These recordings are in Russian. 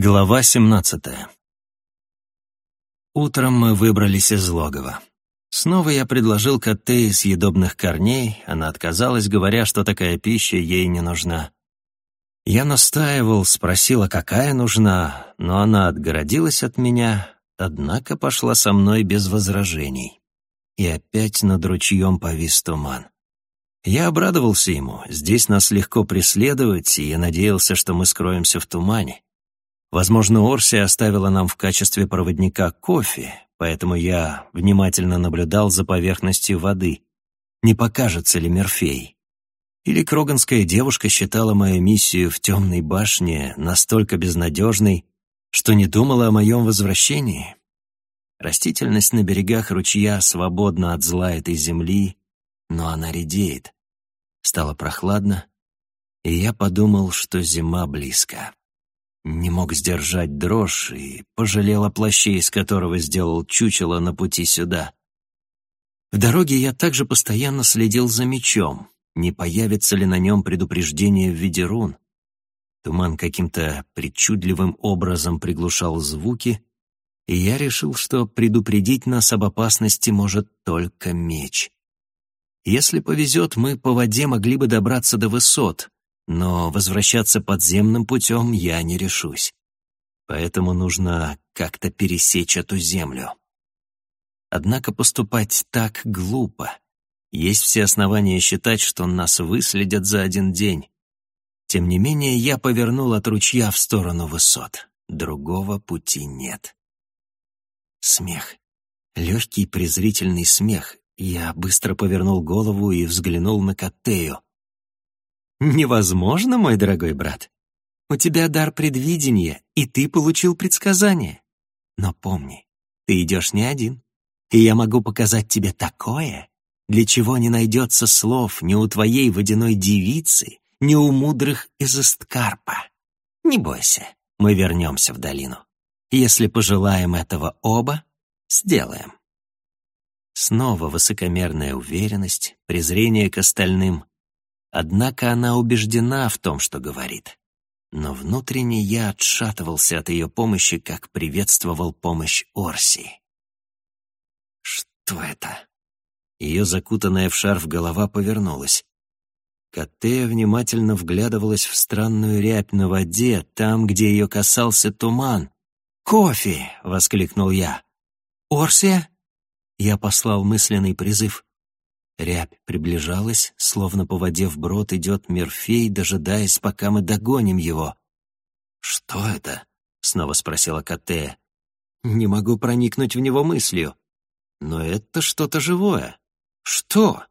Глава 17. Утром мы выбрались из логова. Снова я предложил Каттее съедобных корней, она отказалась, говоря, что такая пища ей не нужна. Я настаивал, спросила, какая нужна, но она отгородилась от меня, однако пошла со мной без возражений. И опять над ручьем повис туман. Я обрадовался ему, здесь нас легко преследовать, и я надеялся, что мы скроемся в тумане. Возможно, Орсия оставила нам в качестве проводника кофе, поэтому я внимательно наблюдал за поверхностью воды. Не покажется ли Мерфей? Или кроганская девушка считала мою миссию в темной башне настолько безнадежной, что не думала о моем возвращении? Растительность на берегах ручья свободна от зла этой земли, но она редеет. Стало прохладно, и я подумал, что зима близко. Не мог сдержать дрожь и пожалел о плаще, из которого сделал чучело на пути сюда. В дороге я также постоянно следил за мечом, не появится ли на нем предупреждение в виде рун. Туман каким-то причудливым образом приглушал звуки, и я решил, что предупредить нас об опасности может только меч. Если повезет, мы по воде могли бы добраться до высот, но возвращаться подземным путем я не решусь. Поэтому нужно как-то пересечь эту землю. Однако поступать так глупо. Есть все основания считать, что нас выследят за один день. Тем не менее, я повернул от ручья в сторону высот. Другого пути нет. Смех. Легкий презрительный смех. Я быстро повернул голову и взглянул на Каттею. «Невозможно, мой дорогой брат. У тебя дар предвидения, и ты получил предсказание. Но помни, ты идешь не один, и я могу показать тебе такое, для чего не найдется слов ни у твоей водяной девицы, ни у мудрых из Исткарпа. Не бойся, мы вернемся в долину. Если пожелаем этого оба, сделаем». Снова высокомерная уверенность, презрение к остальным. Однако она убеждена в том, что говорит. Но внутренне я отшатывался от ее помощи, как приветствовал помощь Орсии. Что это? Ее закутанная в шарф голова повернулась. Каттея внимательно вглядывалась в странную рябь на воде, там, где ее касался туман. «Кофе!» — воскликнул я. «Орсия?» Я послал мысленный призыв. Рябь приближалась, словно по воде вброд идет Мерфей, дожидаясь, пока мы догоним его. «Что это?» — снова спросила Каттея. «Не могу проникнуть в него мыслью. Но это что-то живое. Что?»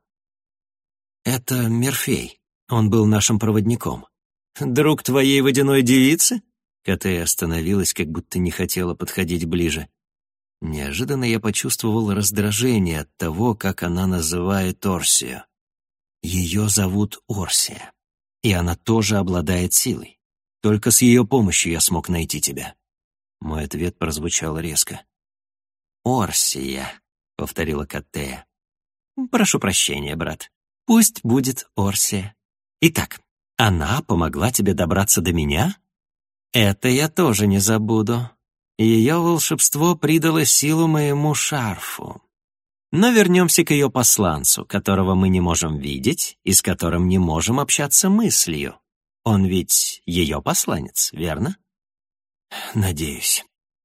«Это Мерфей. Он был нашим проводником». «Друг твоей водяной девицы?» Каттея остановилась, как будто не хотела подходить ближе. Неожиданно я почувствовал раздражение от того, как она называет Орсию. Ее зовут Орсия, и она тоже обладает силой. Только с ее помощью я смог найти тебя. Мой ответ прозвучал резко. «Орсия», — повторила Каттея. «Прошу прощения, брат. Пусть будет Орсия. Итак, она помогла тебе добраться до меня? Это я тоже не забуду. Ее волшебство придало силу моему шарфу. Но вернемся к ее посланцу, которого мы не можем видеть и с которым не можем общаться мыслью. Он ведь ее посланец, верно?» «Надеюсь».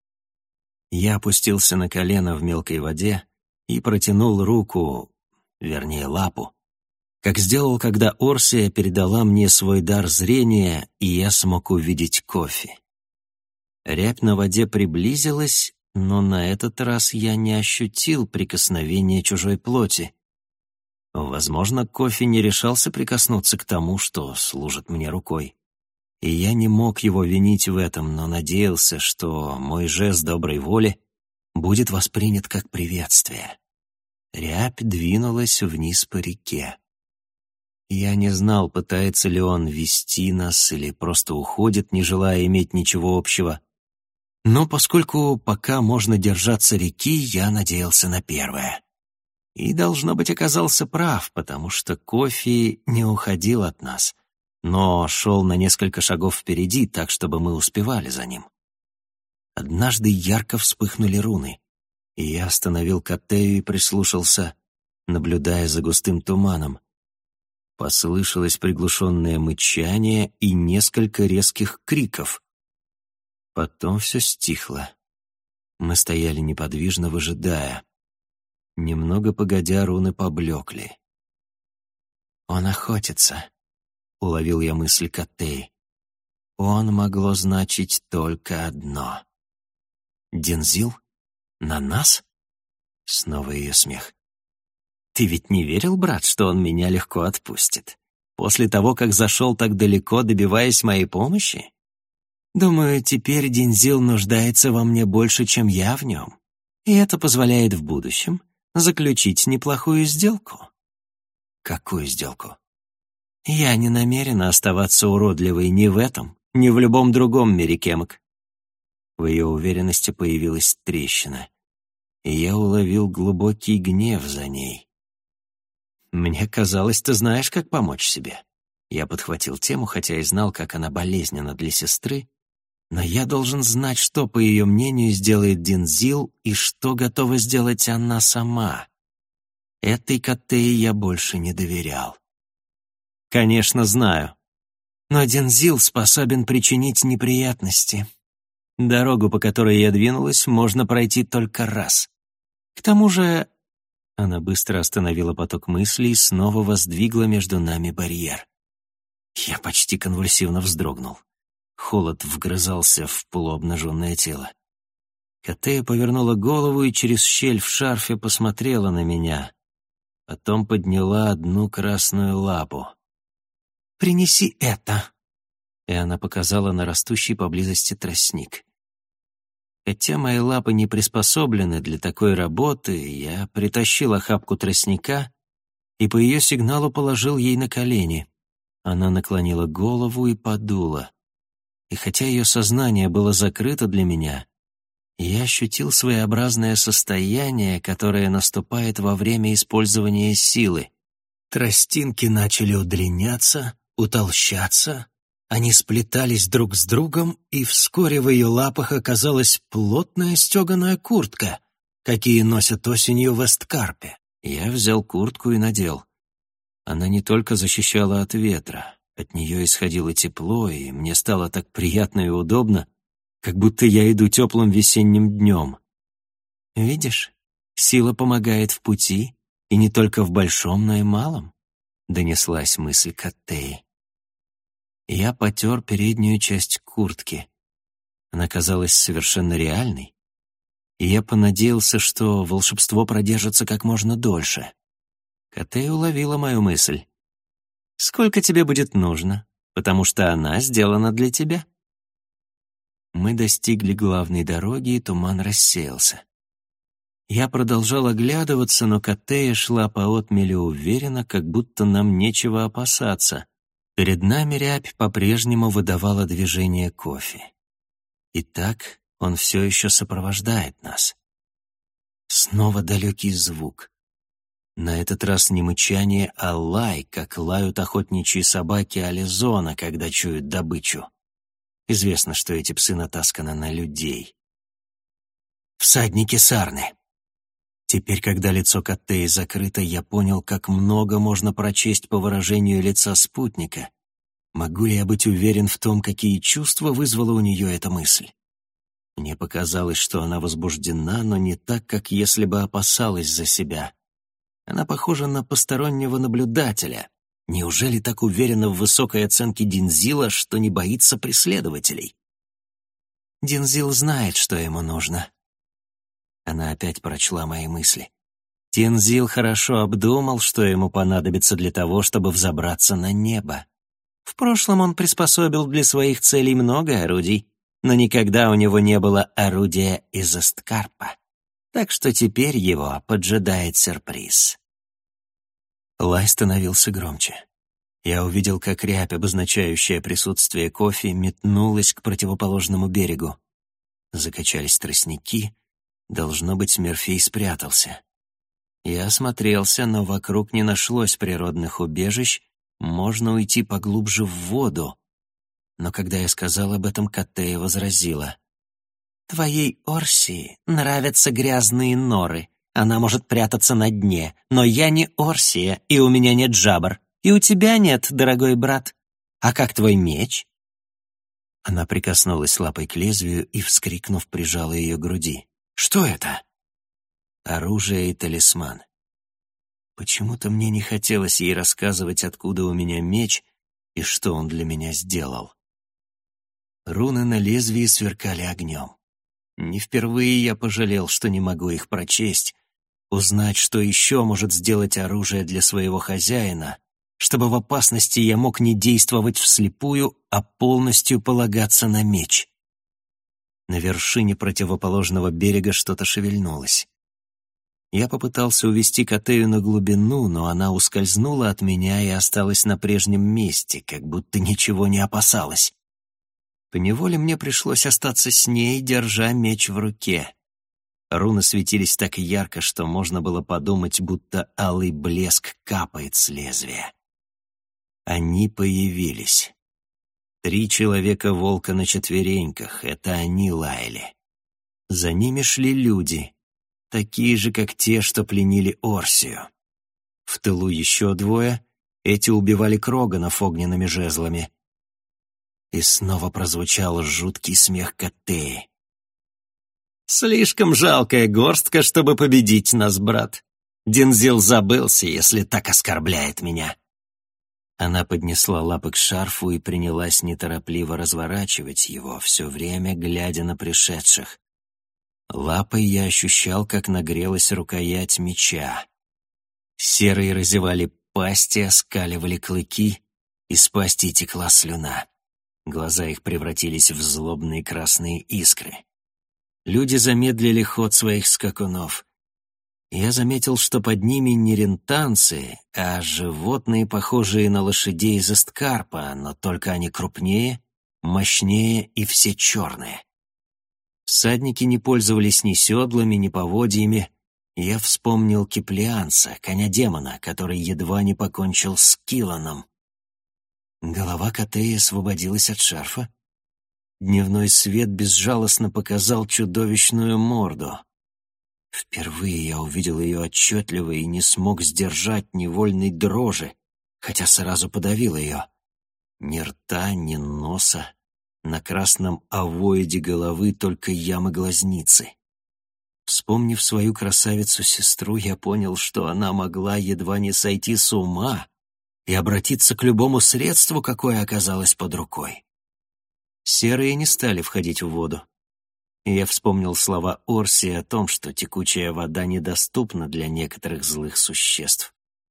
Я опустился на колено в мелкой воде и протянул руку, вернее лапу, как сделал, когда Орсия передала мне свой дар зрения, и я смог увидеть кофе. Рябь на воде приблизилась, но на этот раз я не ощутил прикосновения чужой плоти. Возможно, кофе не решался прикоснуться к тому, что служит мне рукой. И я не мог его винить в этом, но надеялся, что мой жест доброй воли будет воспринят как приветствие. Рябь двинулась вниз по реке. Я не знал, пытается ли он вести нас или просто уходит, не желая иметь ничего общего. Но поскольку пока можно держаться реки, я надеялся на первое. И, должно быть, оказался прав, потому что кофе не уходил от нас, но шел на несколько шагов впереди, так, чтобы мы успевали за ним. Однажды ярко вспыхнули руны, и я остановил Каттею и прислушался, наблюдая за густым туманом. Послышалось приглушенное мычание и несколько резких криков. Потом все стихло. Мы стояли неподвижно, выжидая. Немного погодя, руны поблекли. «Он охотится», — уловил я мысль Каттеи. «Он» могло значить только одно. «Дензил? На нас?» Снова ее смех. «Ты ведь не верил, брат, что он меня легко отпустит? После того, как зашел так далеко, добиваясь моей помощи? Думаю, теперь Дензил нуждается во мне больше, чем я в нем. И это позволяет в будущем заключить неплохую сделку». «Какую сделку?» «Я не намерена оставаться уродливой ни в этом, ни в любом другом мире Кемок». В ее уверенности появилась трещина, и я уловил глубокий гнев за ней. «Мне казалось, ты знаешь, как помочь себе». Я подхватил тему, хотя и знал, как она болезненна для сестры, но я должен знать, что, по ее мнению, сделает Дензил и что готова сделать она сама. Этой Каттее я больше не доверял. «Конечно, знаю. Но Дензил способен причинить неприятности. Дорогу, по которой я двинулась, можно пройти только раз. К тому же...» Она быстро остановила поток мыслей и снова воздвигла между нами барьер. Я почти конвульсивно вздрогнул. Холод вгрызался в полуобнаженное тело. Каттея повернула голову и через щель в шарфе посмотрела на меня. Потом подняла одну красную лапу. «Принеси это!» И она показала на растущий поблизости тростник. Хотя мои лапы не приспособлены для такой работы, я притащил охапку тростника и по ее сигналу положил ей на колени. Она наклонила голову и подула. И хотя ее сознание было закрыто для меня, я ощутил своеобразное состояние, которое наступает во время использования силы. Тростинки начали удлиняться, утолщаться, они сплетались друг с другом, и вскоре в ее лапах оказалась плотная стеганая куртка, какие носят осенью в Эсткарпе. Я взял куртку и надел. Она не только защищала от ветра, от нее исходило тепло, и мне стало так приятно и удобно, как будто я иду теплым весенним днем. «Видишь, сила помогает в пути, и не только в большом, но и малом», — донеслась мысль Каттеи. Я потер переднюю часть куртки. Она казалась совершенно реальной, и я понадеялся, что волшебство продержится как можно дольше. Каттея уловила мою мысль. «Сколько тебе будет нужно, потому что она сделана для тебя». Мы достигли главной дороги, и туман рассеялся. Я продолжал оглядываться, но Каттея шла по отмелю уверенно, как будто нам нечего опасаться. Перед нами рябь по-прежнему выдавала движение кофе. Итак, он все еще сопровождает нас. Снова далекий звук. На этот раз не мычание, а лай, как лают охотничьи собаки Ализона, когда чуют добычу. Известно, что эти псы натасканы на людей. Всадники Сарны. Теперь, когда лицо Каттеи закрыто, я понял, как много можно прочесть по выражению лица спутника. Могу ли я быть уверен в том, какие чувства вызвала у нее эта мысль? Мне показалось, что она возбуждена, но не так, как если бы опасалась за себя. Она похожа на постороннего наблюдателя. Неужели так уверена в высокой оценке Дензила, что не боится преследователей? Дензил знает, что ему нужно. Она опять прочла мои мысли. Дензил хорошо обдумал, что ему понадобится для того, чтобы взобраться на небо. В прошлом он приспособил для своих целей много орудий, но никогда у него не было орудия из Эсткарпа. Так что теперь его поджидает сюрприз. Лай становился громче. Я увидел, как рябь, обозначающая присутствие кофе, метнулась к противоположному берегу. Закачались тростники. Должно быть, Мерфей спрятался. Я осмотрелся, но вокруг не нашлось природных убежищ, можно уйти поглубже в воду. Но когда я сказал об этом, Каттея возразила. Твоей Орсии нравятся грязные норы. Она может прятаться на дне, но я не Орсия, и у меня нет жабр. И у тебя нет, дорогой брат. А как твой меч?» Она прикоснулась лапой к лезвию и, вскрикнув, прижала ее к груди. «Что это?» «Оружие и талисман». Почему-то мне не хотелось ей рассказывать, откуда у меня меч и что он для меня сделал. Руны на лезвии сверкали огнем. Не впервые я пожалел, что не могу их прочесть, узнать, что еще может сделать оружие для своего хозяина, чтобы в опасности я мог не действовать вслепую, а полностью полагаться на меч. На вершине противоположного берега что-то шевельнулось. Я попытался увести Котею на глубину, но она ускользнула от меня и осталась на прежнем месте, как будто ничего не опасалась. Поневоле мне пришлось остаться с ней, держа меч в руке. Руны светились так ярко, что можно было подумать, будто алый блеск капает с лезвия. Они появились. 3 человека-волка на четвереньках — это они лаяли. За ними шли люди, такие же, как те, что пленили Орсию. В тылу еще 2, эти убивали Кроганов огненными жезлами. И снова прозвучал жуткий смех Котеи. «Слишком жалкая горстка, чтобы победить нас, брат. Дензил забылся, если так оскорбляет меня». Она поднесла лапы к шарфу и принялась неторопливо разворачивать его, все время глядя на пришедших. Лапой я ощущал, как нагрелась рукоять меча. Серые разевали пасти, оскаливали клыки, из пасти текла слюна. Глаза их превратились в злобные красные искры. Люди замедлили ход своих скакунов. Я заметил, что под ними не рентанцы, а животные, похожие на лошадей из Эсткарпа, но только они крупнее, мощнее и все черные. Всадники не пользовались ни седлами, ни поводьями. Я вспомнил Киплианца, коня-демона, который едва не покончил с Киланом. Голова Котеи освободилась от шарфа. Дневной свет безжалостно показал чудовищную морду. Впервые я увидел ее отчетливо и не смог сдержать невольной дрожи, хотя сразу подавил ее. Ни рта, ни носа, на красном овоиде головы только ямы глазницы. Вспомнив свою красавицу-сестру, я понял, что она могла едва не сойти с ума и обратиться к любому средству, какое оказалось под рукой. Серые не стали входить в воду. И я вспомнил слова Орсии о том, что текучая вода недоступна для некоторых злых существ.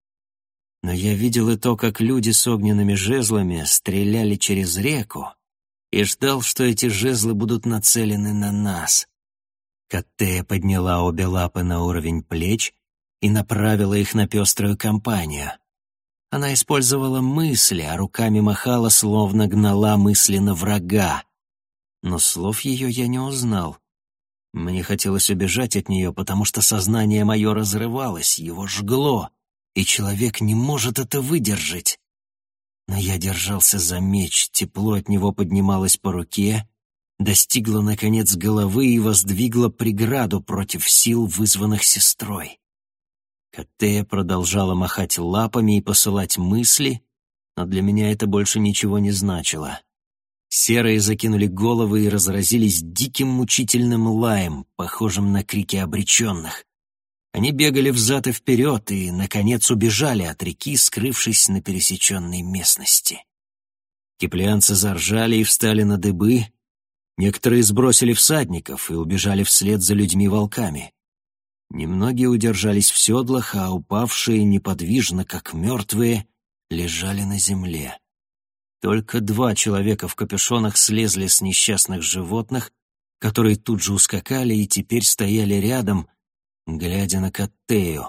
Но я видел и то, как люди с огненными жезлами стреляли через реку, и ждал, что эти жезлы будут нацелены на нас. Котея подняла обе лапы на уровень плеч и направила их на пеструю компанию. Она использовала мысли, а руками махала, словно гнала мысленно врага. Но слов ее я не узнал. Мне хотелось убежать от нее, потому что сознание мое разрывалось, его жгло, и человек не может это выдержать. Но я держался за меч, тепло от него поднималось по руке, достигло, наконец, головы и воздвигло преграду против сил, вызванных сестрой. Котея продолжала махать лапами и посылать мысли, но для меня это больше ничего не значило. Серые закинули головы и разразились диким мучительным лаем, похожим на крики обреченных. Они бегали взад и вперед и, наконец, убежали от реки, скрывшись на пересеченной местности. Киплианцы заржали и встали на дыбы. Некоторые сбросили всадников и убежали вслед за людьми-волками. Немногие удержались в седлах, а упавшие неподвижно, как мертвые, лежали на земле. Только 2 человека в капюшонах слезли с несчастных животных, которые тут же ускакали и теперь стояли рядом, глядя на Котею,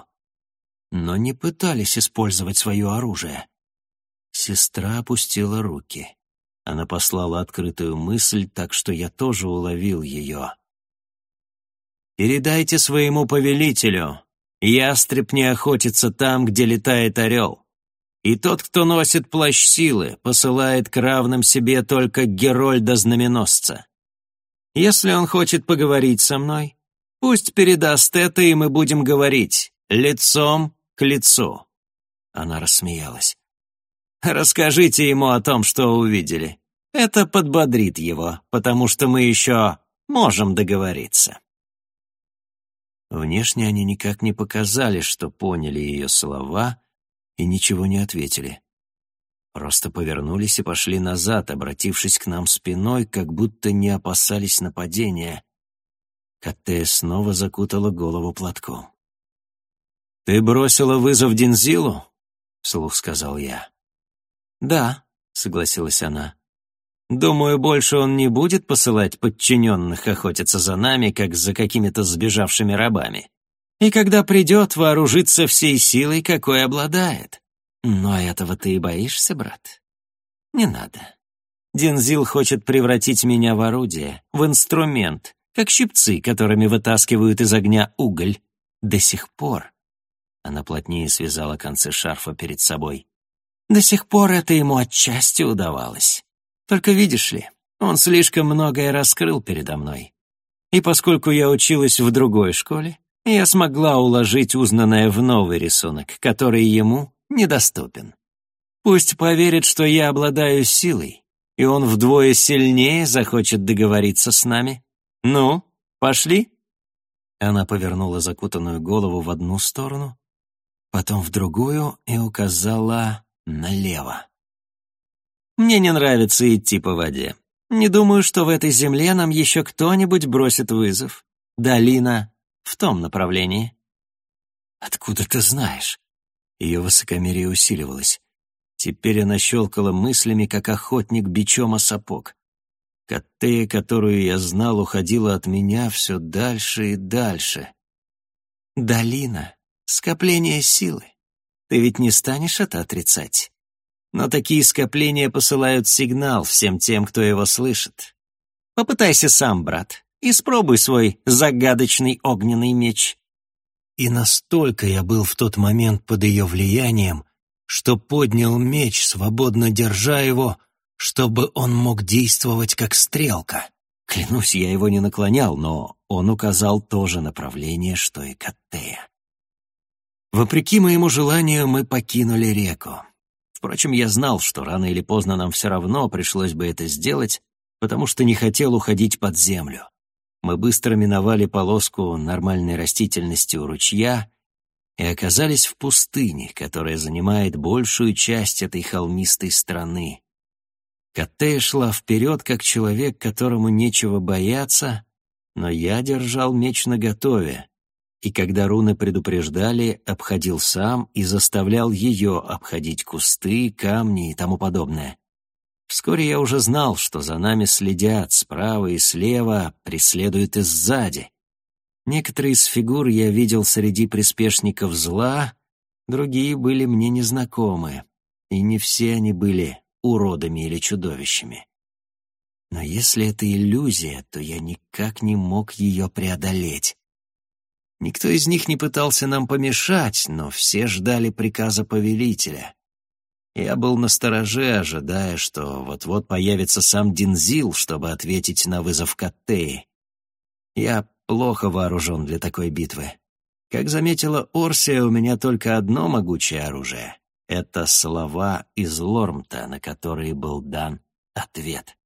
но не пытались использовать свое оружие. Сестра опустила руки. Она послала открытую мысль, так что я тоже уловил ее. «Передайте своему повелителю, ястреб не охотится там, где летает орел. И тот, кто носит плащ силы, посылает к равным себе только Герольда-знаменосца. Если он хочет поговорить со мной, пусть передаст это, и мы будем говорить лицом к лицу». Она рассмеялась. «Расскажите ему о том, что увидели. Это подбодрит его, потому что мы еще можем договориться». Внешне они никак не показали, что поняли ее слова, и ничего не ответили. Просто повернулись и пошли назад, обратившись к нам спиной, как будто не опасались нападения. Каттея снова закутала голову платком. «Ты бросила вызов Дензилу?» — вслух сказал я. «Да», — согласилась она. «Думаю, больше он не будет посылать подчиненных охотиться за нами, как за какими-то сбежавшими рабами. И когда придет, вооружится всей силой, какой обладает. Но этого ты и боишься, брат? Не надо. Дензил хочет превратить меня в орудие, в инструмент, как щипцы, которыми вытаскивают из огня уголь. До сих пор...» Она плотнее связала концы шарфа перед собой. «До сих пор это ему отчасти удавалось. Только видишь ли, он слишком многое раскрыл передо мной. И поскольку я училась в другой школе, я смогла уложить узнанное в новый рисунок, который ему недоступен. Пусть поверит, что я обладаю силой, и он вдвое сильнее захочет договориться с нами. Ну, пошли?» Она повернула закутанную голову в одну сторону, потом в другую и указала налево. «Мне не нравится идти по воде. Не думаю, что в этой земле нам еще кто-нибудь бросит вызов. Долина в том направлении». «Откуда ты знаешь?» Ее высокомерие усиливалось. Теперь она щелкала мыслями, как охотник бичом о сапог. Каттея, которую я знал, уходила от меня все дальше и дальше. «Долина — скопление силы. Ты ведь не станешь это отрицать? Но такие скопления посылают сигнал всем тем, кто его слышит. Попытайся сам, брат, и спробуй свой загадочный огненный меч». И настолько я был в тот момент под ее влиянием, что поднял меч, свободно держа его, чтобы он мог действовать как стрелка. Клянусь, я его не наклонял, но он указал то же направление, что и Каттея. Вопреки моему желанию, мы покинули реку. Впрочем, я знал, что рано или поздно нам все равно пришлось бы это сделать, потому что не хотел уходить под землю. Мы быстро миновали полоску нормальной растительности у ручья и оказались в пустыне, которая занимает большую часть этой холмистой страны. Каттея шла вперед, как человек, которому нечего бояться, но я держал меч наготове, и когда руны предупреждали, обходил сам и заставлял ее обходить кусты, камни и тому подобное. Вскоре я уже знал, что за нами следят справа и слева, преследуют и сзади. Некоторые из фигур я видел среди приспешников зла, другие были мне незнакомы, и не все они были уродами или чудовищами. Но если это иллюзия, то я никак не мог ее преодолеть. Никто из них не пытался нам помешать, но все ждали приказа повелителя. Я был настороже, ожидая, что вот-вот появится сам Дензил, чтобы ответить на вызов Каттеи. Я плохо вооружен для такой битвы. Как заметила Орсия, у меня только одно могучее оружие — это слова из Лормта, на которые был дан ответ.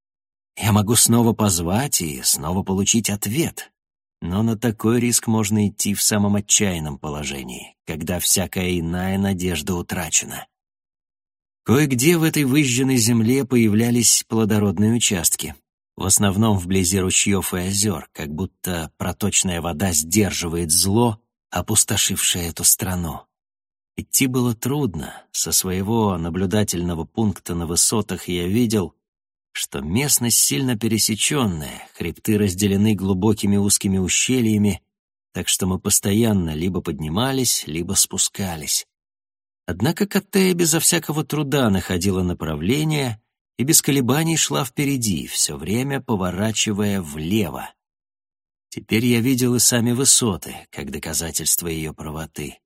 Я могу снова позвать и снова получить ответ, но на такой риск можно идти в самом отчаянном положении, когда всякая иная надежда утрачена. Кое-где в этой выжженной земле появлялись плодородные участки, в основном вблизи ручьев и озер, как будто проточная вода сдерживает зло, опустошившее эту страну. Идти было трудно. Со своего наблюдательного пункта на высотах я видел, что местность сильно пересеченная, хребты разделены глубокими узкими ущельями, так что мы постоянно либо поднимались, либо спускались. Однако Каттея безо всякого труда находила направление и без колебаний шла впереди, все время поворачивая влево. Теперь я видел и сами высоты, как доказательство ее правоты.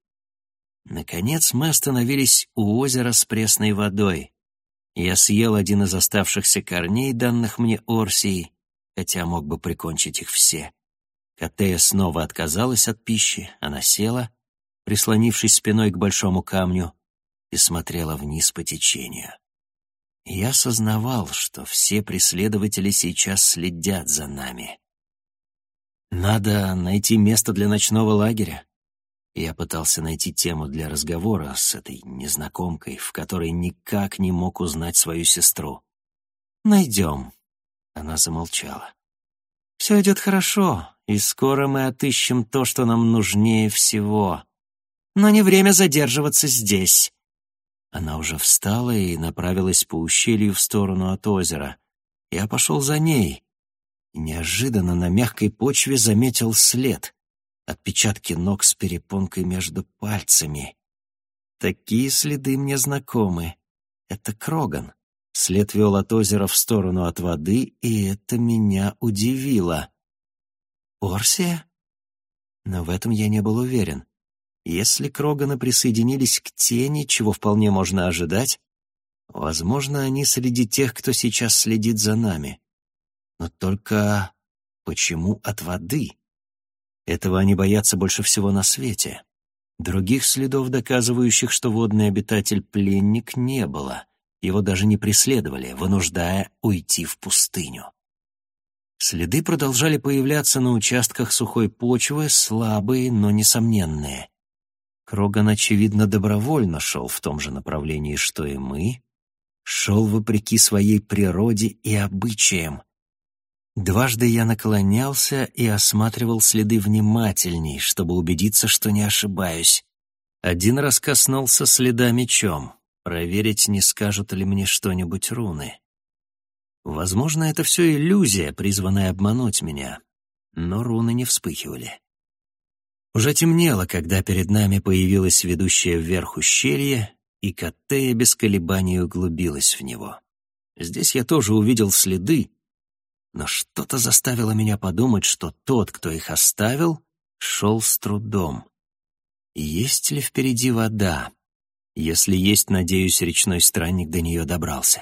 Наконец мы остановились у озера с пресной водой. Я съел один из оставшихся корней, данных мне Орсией, хотя мог бы прикончить их все. Каттея снова отказалась от пищи, она села, прислонившись спиной к большому камню, и смотрела вниз по течению. Я сознавал, что все преследователи сейчас следят за нами. Надо найти место для ночного лагеря. Я пытался найти тему для разговора с этой незнакомкой, в которой никак не мог узнать свою сестру. «Найдем». Она замолчала. «Все идет хорошо, и скоро мы отыщем то, что нам нужнее всего. Но не время задерживаться здесь». Она уже встала и направилась по ущелью в сторону от озера. Я пошел за ней. И неожиданно на мягкой почве заметил след. Отпечатки ног с перепонкой между пальцами. Такие следы мне знакомы. Это Кроган. След вел от озера в сторону от воды, и это меня удивило. Орсия? Но в этом я не был уверен. Если Кроганы присоединились к тени, чего вполне можно ожидать, возможно, они среди тех, кто сейчас следит за нами. Но только почему от воды? Этого они боятся больше всего на свете. Других следов, доказывающих, что водный обитатель пленник, не было. Его даже не преследовали, вынуждая уйти в пустыню. Следы продолжали появляться на участках сухой почвы, слабые, но несомненные. Кроган, очевидно, добровольно шел в том же направлении, что и мы, шел вопреки своей природе и обычаям. Дважды я наклонялся и осматривал следы внимательней, чтобы убедиться, что не ошибаюсь. Один раз коснулся следа мечом, проверить, не скажут ли мне что-нибудь руны. Возможно, это все иллюзия, призванная обмануть меня, но руны не вспыхивали. Уже темнело, когда перед нами появилось ведущее вверх ущелье, и Каттея без колебаний углубилась в него. Здесь я тоже увидел следы, но что-то заставило меня подумать, что тот, кто их оставил, шел с трудом. Есть ли впереди вода? Если есть, надеюсь, речной странник до нее добрался.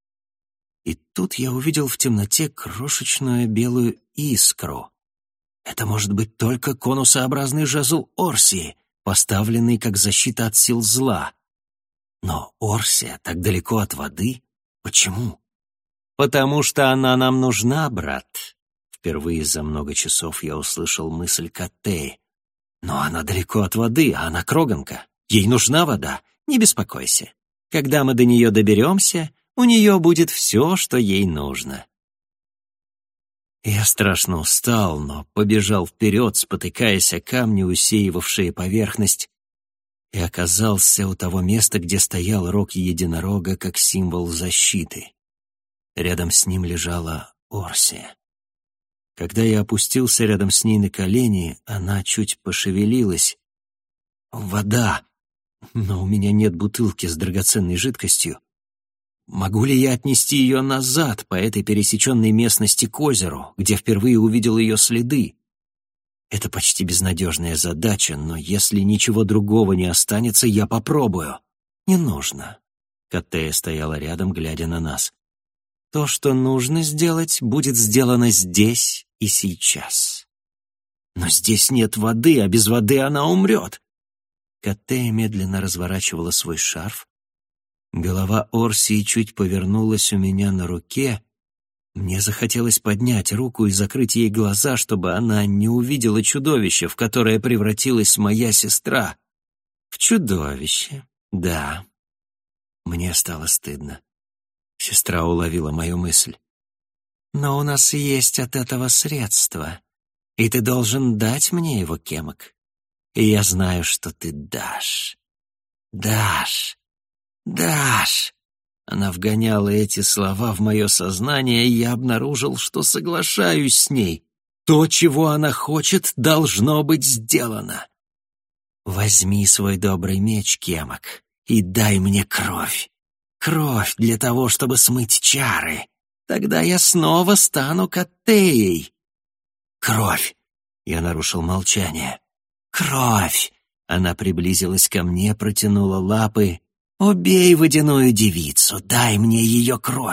И тут я увидел в темноте крошечную белую искру. Это может быть только конусообразный жезл Орсии, поставленный как защита от сил зла. Но Орсия так далеко от воды? Почему? «Потому что она нам нужна, брат». Впервые за много часов я услышал мысль Каттеи. «Но она далеко от воды, а она Кроганка. Ей нужна вода. Не беспокойся. Когда мы до нее доберемся, у нее будет все, что ей нужно». Я страшно устал, но побежал вперед, спотыкаясь о камни, усеивавшие поверхность, и оказался у того места, где стоял рог единорога как символ защиты. Рядом с ним лежала Орсия. Когда я опустился рядом с ней на колени, она чуть пошевелилась. «Вода! Но у меня нет бутылки с драгоценной жидкостью. Могу ли я отнести ее назад по этой пересеченной местности к озеру, где впервые увидел ее следы? Это почти безнадежная задача, но если ничего другого не останется, я попробую». «Не нужно». Каттея стояла рядом, глядя на нас. «То, что нужно сделать, будет сделано здесь и сейчас». «Но здесь нет воды, а без воды она умрет». Каттея медленно разворачивала свой шарф. Голова Орсии чуть повернулась у меня на руке. Мне захотелось поднять руку и закрыть ей глаза, чтобы она не увидела чудовище, в которое превратилась моя сестра. В чудовище, да. Мне стало стыдно. Сестра уловила мою мысль. «Но у нас есть от этого средство, и ты должен дать мне его, Кемок. И я знаю, что ты дашь. Дашь. Дашь!» Она вгоняла эти слова в мое сознание, и я обнаружил, что соглашаюсь с ней. То, чего она хочет, должно быть сделано. «Возьми свой добрый меч, Кемок, и дай мне кровь. Кровь для того, чтобы смыть чары. Тогда я снова стану Каттеей». «Кровь!» — я нарушил молчание. «Кровь!» — она приблизилась ко мне, протянула лапы. «Убей водяную девицу, дай мне ее кровь.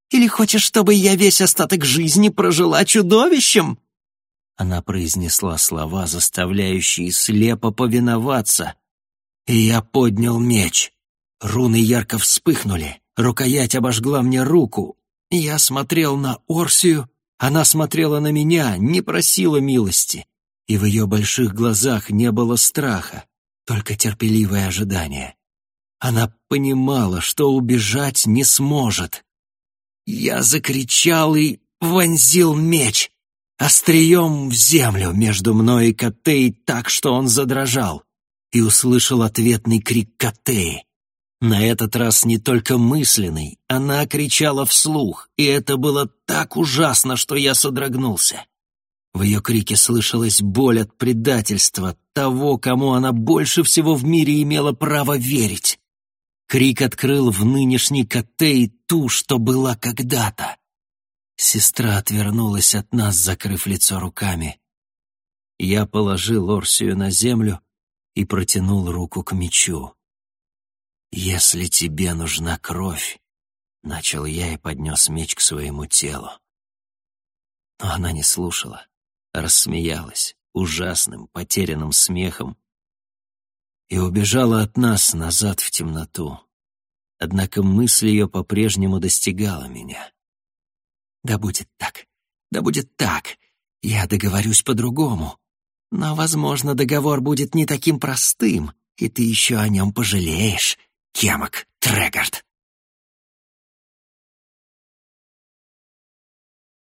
Или хочешь, чтобы я весь остаток жизни прожила чудовищем?» Она произнесла слова, заставляющие слепо повиноваться. И я поднял меч. Руны ярко вспыхнули, рукоять обожгла мне руку. Я смотрел на Орсию, она смотрела на меня, не просила милости. И в ее больших глазах не было страха, только терпеливое ожидание. Она понимала, что убежать не сможет. Я закричал и вонзил меч острием в землю между мной и Каттеей так, что он задрожал, и услышал ответный крик Каттеи. На этот раз не только мысленный, она кричала вслух, и это было так ужасно, что я содрогнулся. В ее крике слышалась боль от предательства того, кому она больше всего в мире имела право верить. Крик открыл в нынешней Каттеи ту, что была когда-то. Сестра отвернулась от нас, закрыв лицо руками. Я положил Орсию на землю и протянул руку к мечу. «Если тебе нужна кровь», — начал я и поднес меч к своему телу. Но она не слушала, рассмеялась ужасным, потерянным смехом и убежала от нас назад в темноту. Однако мысль ее по-прежнему достигала меня. «Да будет так, да будет так, я договорюсь по-другому. Но, возможно, договор будет не таким простым, и ты еще о нем пожалеешь, Кемок Трегард».